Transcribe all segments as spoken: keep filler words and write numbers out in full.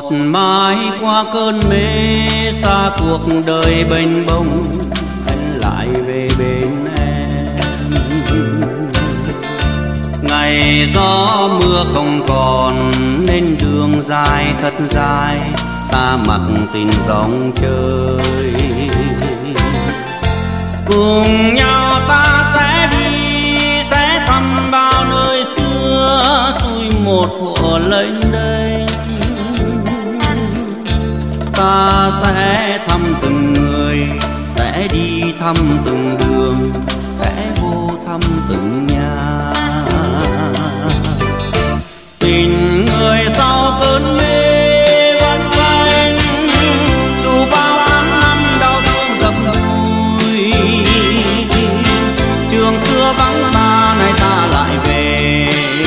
mai qua cơn mê xa cuộc đời bênh bông, anh lại về bên em. Ngày gió mưa không còn nên đường dài thật dài, ta mặc tình dòng chơi. Cùng nhau ta sẽ đi, sẽ thăm bao nơi xưa, xuôi một thuở lênh đênh. Ta sẽ thăm từng người, sẽ đi thăm từng đường, sẽ vô thăm từng nhà. Tình người sau cơn mê vẫn quanh, dù bao tháng năm đau thương dập vùi. Trường xưa vắng ta, nay ta lại về,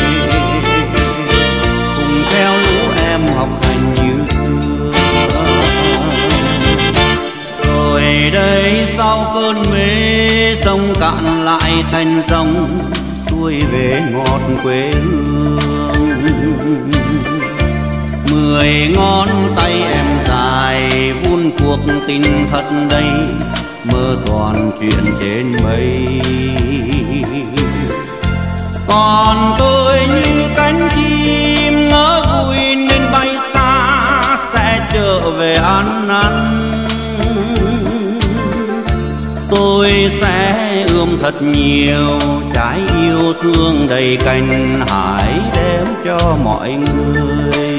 cùng theo lũ em học hành như xưa. Rồi đây sau cơn mê, sông cạn lại thành dòng, xuôi về ngọt quê hương. Mười ngón tay em dài vun cuộc tình thật đây, mơ toàn chuyện trên mây. Còn tôi như cánh chim ngỡ vui nên bay xa, sẽ trở về ăn năn. Tôi sẽ ươm thật nhiều trái yêu thương đầy cành, hãy đem cho mọi người.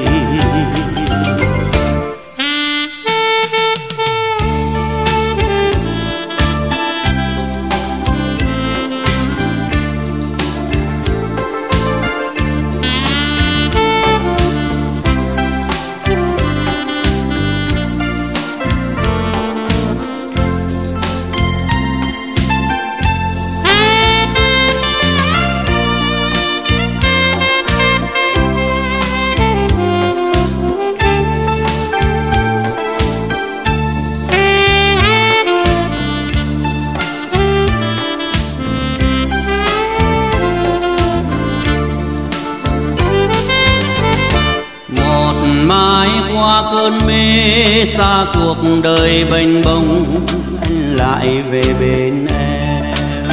Mai qua cơn mê xa cuộc đời bênh bông, anh lại về bên em.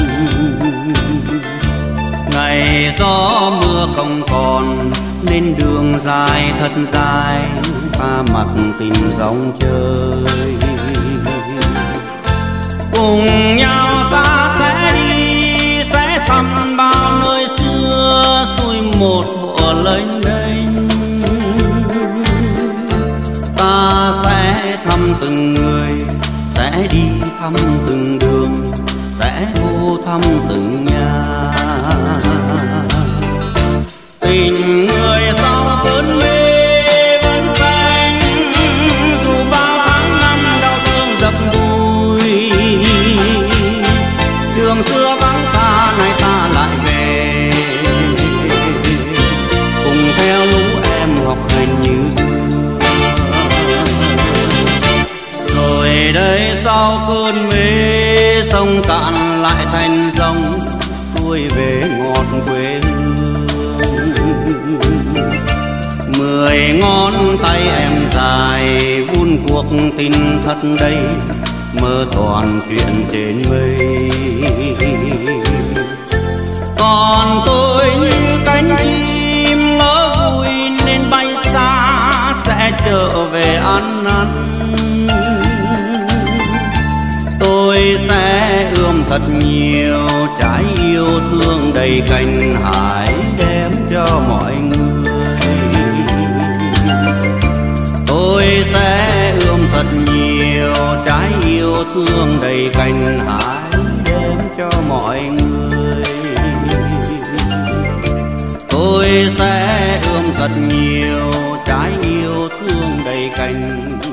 Ngày gió mưa không còn nên đường dài thật dài, ta mặc tình dòng chơi. Cùng nhau ta sẽ đi, sẽ thăm bao nơi xưa, xuôi một thuở lênh đênh. Ta sẽ thăm từng người, sẽ đi thăm từng đường, sẽ vô thăm từng nhà. Tình người sau cơn mê vẫn xanh, dù bao tháng năm đau thương dập vùi. Trường xưa vắng ta, nay ta lại về, cùng theo lũ em học hành như xưa. Rồi đây sau cơn mê, sông cạn lại thành dòng, xuôi về ngọt quê hương. Mười ngón tay em dài vun cuộc tình thật đây, mơ toàn chuyện trên mây. Còn tôi như cánh chim ngỡ vui nên bay xa, sẽ trở về ăn năn. Tôi sẽ ươm thật nhiều trái yêu thương đầy cành, hãy đem cho mọi người. Tôi sẽ ươm thật nhiều trái yêu thương đầy cành, hãy đem cho mọi người. Tôi sẽ ươm thật nhiều trái yêu thương đầy cành.